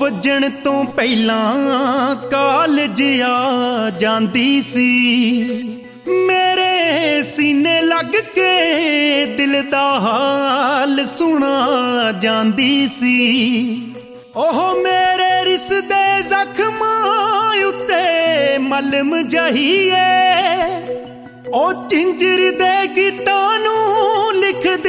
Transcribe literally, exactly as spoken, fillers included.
ਵੱਜਣ ਤੋਂ ਪਹਿਲਾਂ ਕਾਲਜ ਆ ਜਾਂਦੀ ਸੀ। ਮੇਰੇ ਸੀਨੇ ਲੱਗ ਕੇ ਦਿਲ ਦਾ ਹਾਲ ਸੁਣਾ ਜਾਂਦੀ ਸੀ। ਉਹ ਮੇਰੇ ਰਿਸ਼ਤੇ ਜ਼ਖਮਾਂ ਉੱਤੇ ਮਲਮ ਜਹੀਏ, ਉਹ ਚਿੰਜਰ ਦੇ ਗੀਤਾਂ ਨੂੰ ਲਿਖ